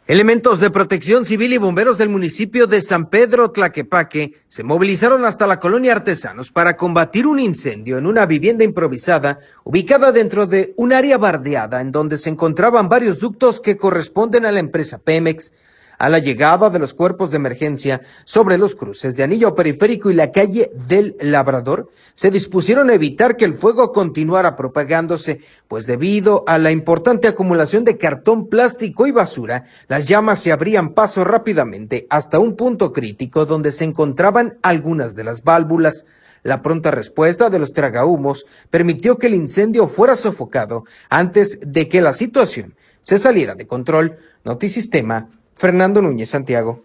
Elementos de protección civil y bomberos del municipio de San Pedro Tlaquepaque se movilizaron hasta la colonia Artesanos para combatir un incendio en una vivienda improvisada ubicada dentro de un área bardeada en donde se encontraban varios ductos que corresponden a la empresa Pemex. A la llegada de los cuerpos de emergencia sobre los cruces de Anillo Periférico y la calle del Labrador, se dispusieron a evitar que el fuego continuara propagándose, pues debido a la importante acumulación de cartón, plástico y basura, las llamas se abrían paso rápidamente hasta un punto crítico donde se encontraban algunas de las válvulas. La pronta respuesta de los tragahumos permitió que el incendio fuera sofocado antes de que la situación se saliera de control. Notisistema, Fernando Núñez, Santiago.